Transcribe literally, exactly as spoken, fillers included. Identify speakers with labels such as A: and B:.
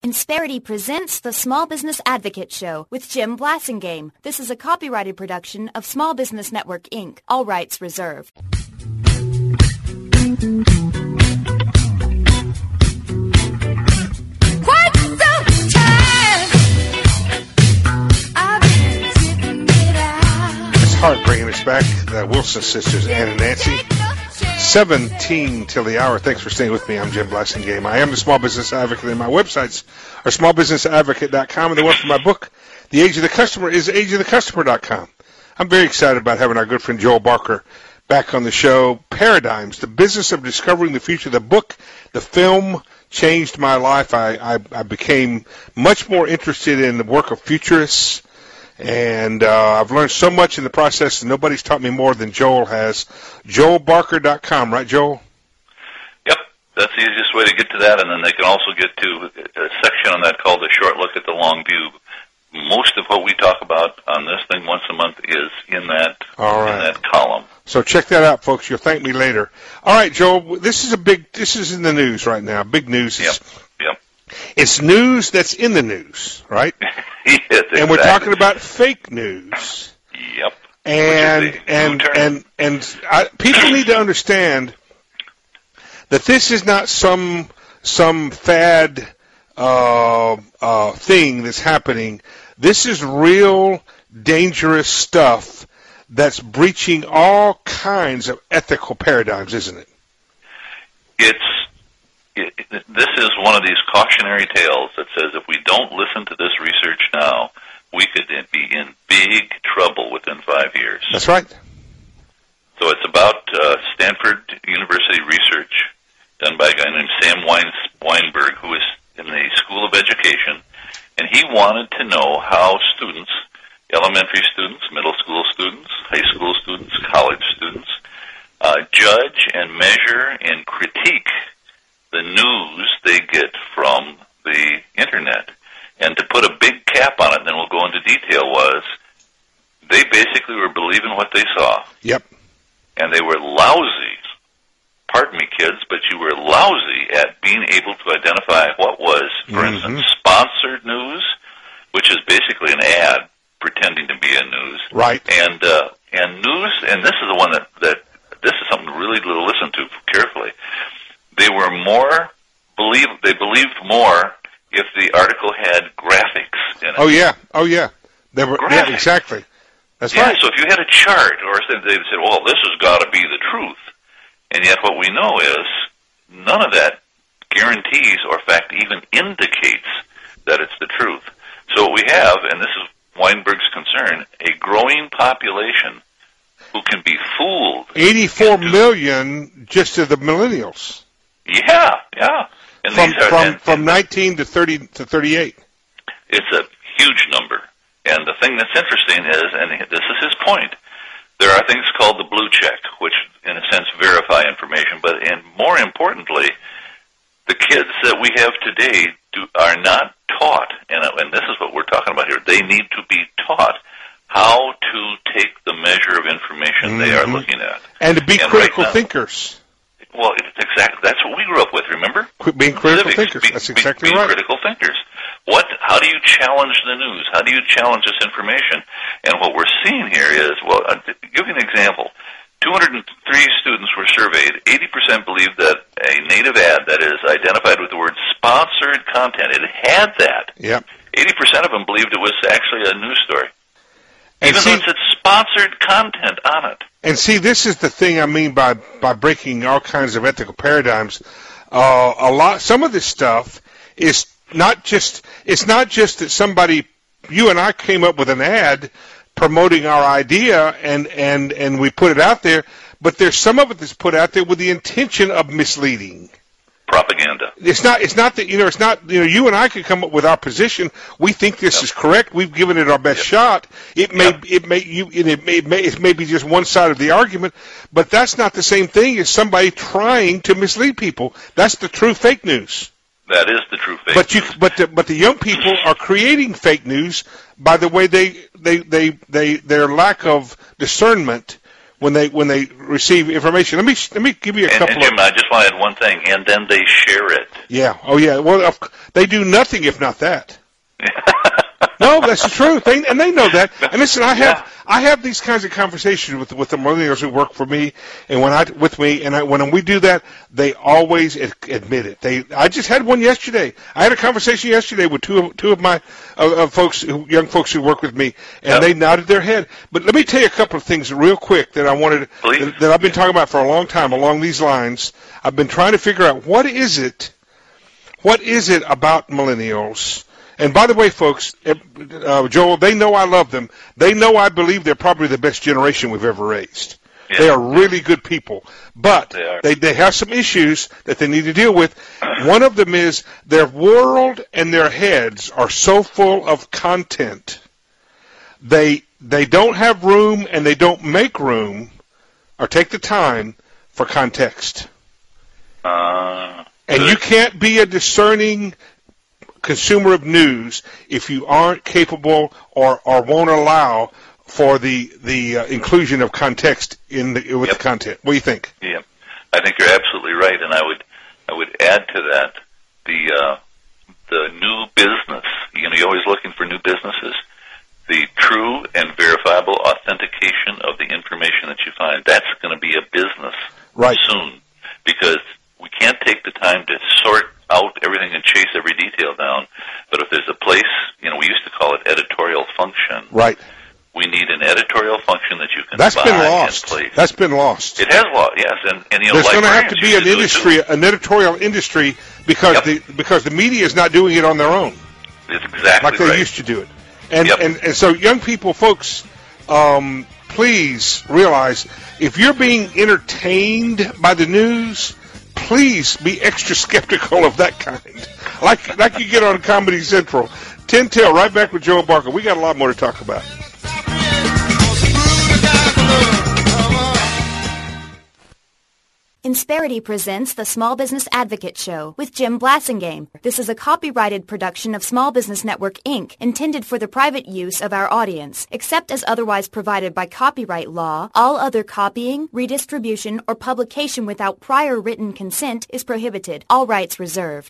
A: Insperity presents the Small Business Advocate Show with Jim Blasingame. This is a copyrighted production of Small Business Network, Incorporated. All rights reserved.
B: It's heart bringing us back. The Wilson sisters, Ann and Nancy. seventeen till the hour. Thanks for staying with me. I'm Jim Blasingame. I am the Small Business Advocate, and my websites are small business advocate dot com, and the one for my book, The Age of the Customer, is age of the customer dot com. I'm very excited about having our good friend Joel Barker back on the show. Paradigms, the business of discovering the future. The book, the film, changed my life. I, I, I became much more interested in the work of futurists. And uh, I've learned so much in the process, and nobody's taught me more than Joel has. joel barker dot com, right, Joel?
C: Yep, that's the easiest way to get to that, and then they can also get to a section on that called The Short Look at the Long View. Most of what we talk about on this thing once a month is in that,
B: All right.
C: in that column.
B: So check that out, folks. You'll thank me later. All right, Joel, this is a big, this is in the news right now. Big news.
C: Yep, yep.
B: It's news that's in the news, right?
C: Yes, exactly.
B: And we're talking about fake news.
C: Yep.
B: And and and and I, people need to understand that this is not some some fad uh, uh, thing that's happening. This is real dangerous stuff that's breaching all kinds of ethical paradigms, isn't it?
C: It's it, it, this is one of these cautionary tales that says if we don't listen to this research now, we could be in big trouble within five years.
B: That's right.
C: So it's about uh, Stanford University research done by a guy named Sam Wein- Weinberg, who is in the School of Education, and he wanted to know how students, elementary students, middle school students, high school students, college students, uh, judge and measure and critique the news they get from the Internet. And to put a big cap on it, and then we'll go into detail, was they basically were believing what they saw.
B: Yep.
C: And they were lousy, pardon me, kids, but you were lousy at being able to identify what was, for
B: Mm-hmm.
C: instance, sponsored news, which is basically an ad pretending to be a news.
B: Right.
C: And uh, and news, and this is the one that, that this is something really to listen to carefully. They were more, believe they believed more if the article had graphics in it.
B: Oh, yeah. Oh, yeah. They were, yeah, exactly. That's
C: yeah,
B: right.
C: So if you had a chart, or they said, well, this has got to be the truth. And yet what we know is none of that guarantees or, in fact, even indicates that it's the truth. So what we have, and this is Weinberg's concern, a growing population who can be fooled.
B: eighty-four million just of the millennials.
C: Yeah, yeah. And
B: From
C: these are,
B: from
C: and,
B: from
C: and
B: nineteen to thirty to thirty-eight.
C: It's a huge number. And the thing that's interesting is, and this is his point, there are things called the blue check, which in a sense verify information, but and more importantly, the kids that we have today do, are not taught, and, and this is what we're talking about here, they need to be taught how to take the measure of information mm-hmm. they are looking at.
B: And to be
C: and
B: critical
C: right now,
B: thinkers.
C: Well, it's exactly, that's what we grew up with, remember?
B: Qu- being critical
C: Civics,
B: thinkers,
C: be,
B: that's exactly
C: be,
B: right.
C: Being critical thinkers. What? How do you challenge the news? How do you challenge this information? And what we're seeing here is, well, I'll give you an example. two hundred three students were surveyed. eighty percent believed that a native ad that is identified with the word sponsored content, it had that.
B: Yep.
C: eighty percent of them believed it was actually a news story.
B: And
C: Even
B: see,
C: though it said sponsored content on it.
B: And see, this is the thing I mean by, by breaking all kinds of ethical paradigms. Uh, a lot, some of this stuff is not just, it's not just that somebody, you and I came up with an ad promoting our idea and, and, and we put it out there, but there's some of it that's put out there with the intention of misleading.
C: Propaganda.
B: It's not, it's not that, you know, it's not, you know, you and I could come up with our position. We think this
C: yep.
B: is correct. We've given it our best
C: yep. it
B: shot. It may,
C: yep.
B: it may, you, it may, it may, it may be just one side of the argument, but that's not the same thing as somebody trying to mislead people. That's the true fake news.
C: That is the true fake
B: but you,
C: news.
B: But the, but the young people are creating fake news by the way they, they, they, they, their lack of discernment when they when they receive information. Let me let me give you a
C: and,
B: couple
C: and Jim,
B: of.
C: I just want to add one thing, and then they share it.
B: Yeah. Oh, yeah. Well, of- they do nothing if not that. No, that's the truth. They, and they know that. And listen, I have
C: Yeah.
B: I have these kinds of conversations with with the millennials who work for me, and when I with me, and I, when we do that, they always ad- admit it. They I just had one yesterday. I had a conversation yesterday with two of two of my uh, uh, folks, who, young folks who work with me, and
C: Yep.
B: they nodded their head. But let me tell you a couple of things real quick that I wanted
C: Please.
B: that, that I've been talking about for a long time along these lines. I've been trying to figure out what is it, what is it about millennials. And by the way, folks, uh, Joel, they know I love them. They know I believe they're probably the best generation we've ever raised.
C: Yeah.
B: They are really good people. But
C: They are.
B: they, they have some issues that they need to deal with. One of them is their world and their heads are so full of content. They they don't have room and they don't make room or take the time for context.
C: Uh,
B: And
C: good.
B: you can't be a discerning consumer of news if you aren't capable or, or won't allow for the the uh, inclusion of context in the, with
C: Yep.
B: the content. What do you think?
C: Yeah, I think you're absolutely right, and I would I would add to that the uh, the new business. You know, you're always looking for new businesses. The true and verifiable authentication of the information that you find. That's going to be a business
B: Right.
C: soon, because we can't take the time to sort out everything and chase every detail down. But if there's a place, you know, we used to call it editorial function.
B: Right.
C: We need an editorial function that you can
B: That's
C: buy
B: been lost.
C: and place.
B: That's been lost.
C: It has lost, yes, and, and you know,
B: There's going to have to
C: librarians
B: be
C: used
B: an
C: do it
B: industry,
C: too.
B: an editorial industry, because
C: Yep.
B: the because the media is not doing it on their own
C: It's exactly
B: like they
C: right.
B: used to do it. And
C: Yep.
B: and, and so, young people, folks, um, please realize if you're being entertained by the news, please be extra skeptical of that kind. Like like you get on Comedy Central. ten till, right back with Joel Barker. We got a lot more to talk about.
A: Insperity presents the Small Business Advocate Show with Jim Blassingame. This is a copyrighted production of Small Business Network, Incorporated, intended for the private use of our audience. Except as otherwise provided by copyright law, all other copying, redistribution, or publication without prior written consent is prohibited. All rights reserved.